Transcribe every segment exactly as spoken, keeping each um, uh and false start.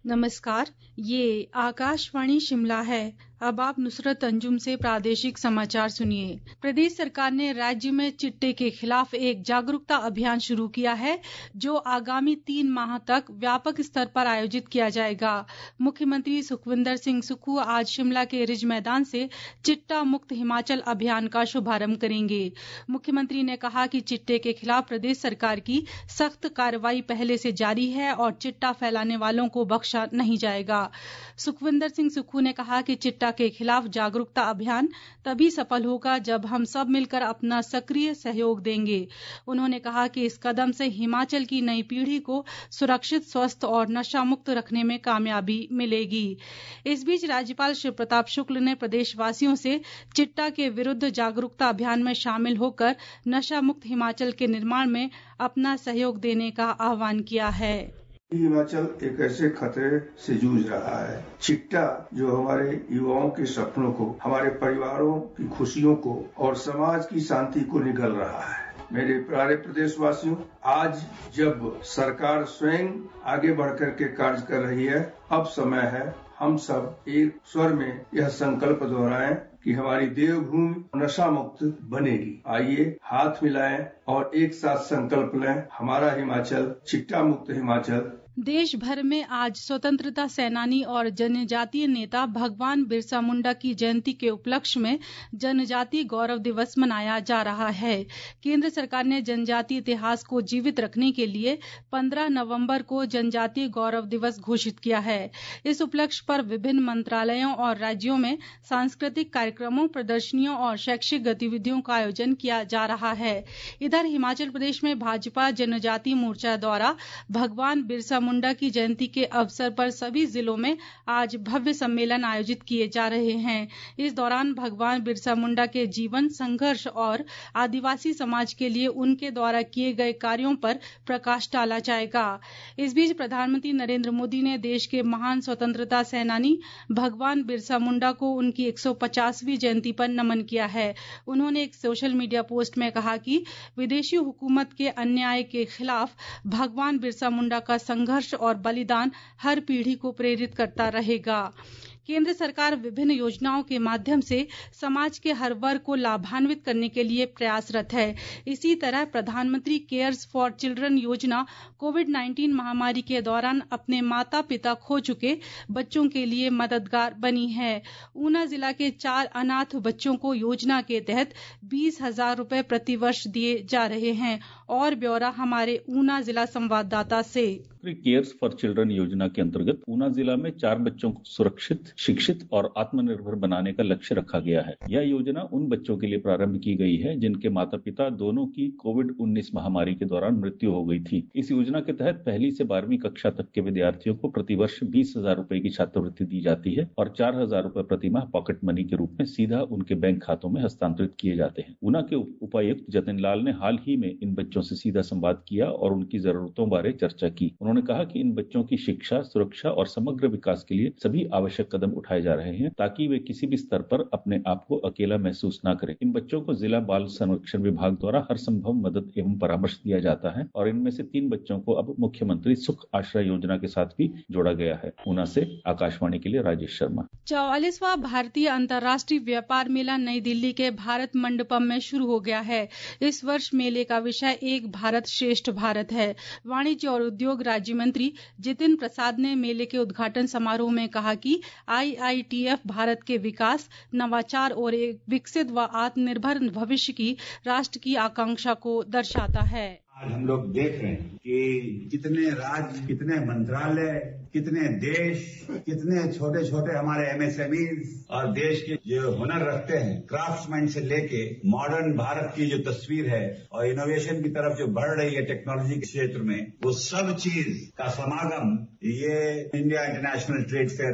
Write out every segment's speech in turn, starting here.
नमस्कार, ये आकाशवाणी शिमला है। अब आप नुसरत अंजुम से प्रादेशिक समाचार सुनिए। प्रदेश सरकार ने राज्य में चिट्टे के खिलाफ एक जागरूकता अभियान शुरू किया है, जो आगामी तीन माह तक व्यापक स्तर पर आयोजित किया जाएगा। मुख्यमंत्री सुखविंदर सिंह सुक्खू आज शिमला के रिज मैदान से चिट्टा मुक्त हिमाचल अभियान का शुभारंभ करेंगे। मुख्यमंत्री ने कहा कि चिट्टे के खिलाफ प्रदेश सरकार की सख्त कार्रवाई पहले से जारी है और चिट्टा फैलाने वालों को बख्शा नहीं जाएगा। सुखविंदर सिंह सुक्खू ने कहा कि चिट्टा के खिलाफ जागरूकता अभियान तभी सफल होगा जब हम सब मिलकर अपना सक्रिय सहयोग देंगे। उन्होंने कहा कि इस कदम से हिमाचल की नई पीढ़ी को सुरक्षित, स्वस्थ और नशा मुक्त रखने में कामयाबी मिलेगी। इस बीच राज्यपाल श्री प्रताप शुक्ल ने प्रदेशवासियों से चिट्टा के विरुद्ध जागरूकता अभियान में शामिल होकर नशा मुक्त हिमाचल के निर्माण में अपना सहयोग देने का आह्वान किया है। हिमाचल एक ऐसे खतरे से जूझ रहा है। चिट्टा जो हमारे युवाओं के सपनों को, हमारे परिवारों की खुशियों को और समाज की शांति को निगल रहा है। मेरे प्यारे प्रदेशवासियों, आज जब सरकार स्वयं आगे बढ़कर के कार्य कर रही है, अब समय है हम सब एक स्वर में यह संकल्प दोहराएं कि हमारी देवभूमि नशा मुक्त बनेगी। आइए हाथ मिलाएं और एक साथ संकल्प लें, हमारा हिमाचल चिट्टा मुक्त हिमाचल। देश भर में आज स्वतंत्रता सेनानी और जनजातीय नेता भगवान बिरसा मुंडा की जयंती के उपलक्ष्य में जनजातीय गौरव दिवस मनाया जा रहा है। केंद्र सरकार ने जनजातीय इतिहास को जीवित रखने के लिए पंद्रह नवंबर को जनजातीय गौरव दिवस घोषित किया है। इस उपलक्ष्य पर विभिन्न मंत्रालयों और राज्यों में सांस्कृतिक कार्यक्रमों, प्रदर्शनियों और शैक्षिक गतिविधियों का आयोजन किया जा रहा है। इधर हिमाचल प्रदेश में भाजपा जनजातीय मोर्चा द्वारा भगवान बिरसा मुंडा की जयंती के अवसर पर सभी जिलों में आज भव्य सम्मेलन आयोजित किए जा रहे हैं। इस दौरान भगवान बिरसा मुंडा के जीवन, संघर्ष और आदिवासी समाज के लिए उनके द्वारा किए गए कार्यों पर प्रकाश डाला जाएगा। इस बीच प्रधानमंत्री नरेंद्र मोदी ने देश के महान स्वतंत्रता सेनानी भगवान बिरसा मुंडा को उनकी एक सौ पचासवीं जयंती पर नमन किया है। उन्होंने एक सोशल मीडिया पोस्ट में कहा कि विदेशी हुकूमत के अन्याय के खिलाफ भगवान बिरसा मुंडा का संघर्ष और बलिदान हर पीढ़ी को प्रेरित करता रहेगा। केंद्र सरकार विभिन्न योजनाओं के माध्यम से समाज के हर वर्ग को लाभान्वित करने के लिए प्रयासरत है। इसी तरह प्रधानमंत्री केयर्स फॉर चिल्ड्रन योजना कोविड उन्नीस महामारी के दौरान अपने माता पिता खो चुके बच्चों के लिए मददगार बनी है। ऊना जिला के चार अनाथ बच्चों को योजना के तहत बीस हजार रुपए प्रतिवर्ष दिए जा रहे हैं। और ब्यौरा हमारे ऊना जिला संवाददाता से। केयर्स फॉर चिल्ड्रन योजना के अंतर्गत ऊना जिला में चार बच्चों को सुरक्षित, शिक्षित और आत्मनिर्भर बनाने का लक्ष्य रखा गया है। यह योजना उन बच्चों के लिए प्रारंभ की गई है जिनके माता पिता दोनों की कोविड उन्नीस महामारी के दौरान मृत्यु हो गई थी। इस योजना के तहत पहली से बारहवीं कक्षा तक के विद्यार्थियों को प्रतिवर्ष बीस हजार रूपये की छात्रवृत्ति दी जाती है और चार हजार रूपये प्रतिमाह पॉकेट मनी के रूप में सीधा उनके बैंक खातों में हस्तांतरित किए जाते हैं। ऊना के उपायुक्त जतिन लाल ने हाल ही में इन बच्चों से सीधा संवाद किया और उनकी जरूरतों बारे चर्चा की। उन्होंने कहा कि इन बच्चों की शिक्षा, सुरक्षा और समग्र विकास के लिए सभी आवश्यक कदम उठाए जा रहे हैं ताकि वे किसी भी स्तर पर अपने आप को अकेला महसूस न करें। इन बच्चों को जिला बाल संरक्षण विभाग द्वारा हर संभव मदद एवं परामर्श दिया जाता है और इनमें से तीन बच्चों को अब मुख्यमंत्री सुख आश्रय योजना के साथ भी जोड़ा गया है। ऊना से आकाशवाणी के लिए राजेश शर्मा। चौवालीसवां भारतीय अंतर्राष्ट्रीय व्यापार मेला नई दिल्ली के भारत मंडपम में शुरू हो गया है। इस वर्ष मेले का विषय एक भारत श्रेष्ठ भारत है। वाणिज्य और उद्योग राज्य मंत्री जितिन प्रसाद ने मेले के उद्घाटन समारोह में कहा कि I I T F Bharat के विकास, नवाचार और एक विकसित व आत्मनिर्भर भविष्य की राष्ट्र की आकांक्षा को दर्शाता है। आज हम लोग देख रहे हैं कि कितने राज्य, कितने मंत्रालय, कितने देश, कितने छोटे छोटे हमारे एम एस एम ईज़ और देश के जो हुनर रखते हैं, क्राफ्ट्समैन से लेके मॉडर्न भारत की जो तस्वीर है और इनोवेशन की तरफ जो बढ़ रही है टेक्नोलॉजी के क्षेत्र में, वो सब चीज का समागम ये इंडिया इंटरनेशनल ट्रेड फेयर में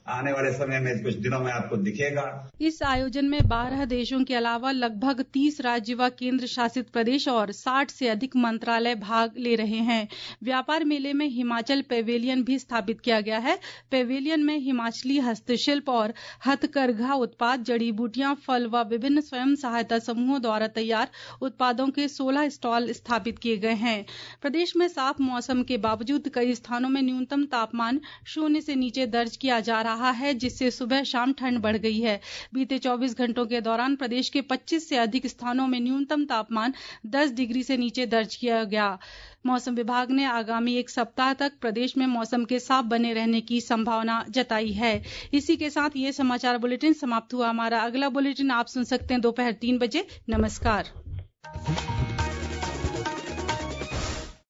आने वाले समय में कुछ दिनों में आपको दिखेगा। इस आयोजन में बारह देशों के अलावा लगभग तीस राज्य व केंद्र शासित प्रदेश और साठ से अधिक मंत्रालय भाग ले रहे हैं। व्यापार मेले में हिमाचल पेवेलियन भी स्थापित किया गया है। पेवेलियन में हिमाचली हस्तशिल्प और हथकरघा उत्पाद, जड़ी बूटियां, फल व विभिन्न स्वयं सहायता समूहों द्वारा तैयार उत्पादों के सोलह स्टॉल स्थापित किए गए हैं। प्रदेश में साफ मौसम के बावजूद कई स्थानों में न्यूनतम तापमान शून्य से नीचे दर्ज किया जा रहा है, जिससे सुबह शाम ठंड बढ़ गई है। बीते चौबीस घंटों के दौरान प्रदेश के पच्चीस से अधिक स्थानों में न्यूनतम तापमान दस डिग्री से नीचे दर्ज किया गया। मौसम विभाग ने आगामी एक सप्ताह तक प्रदेश में मौसम के साफ बने रहने की संभावना जताई है। इसी के साथ ये समाचार बुलेटिन समाप्त हुआ। हमारा अगला बुलेटिन आप सुन सकते हैं दोपहर तीन बजे। नमस्कार।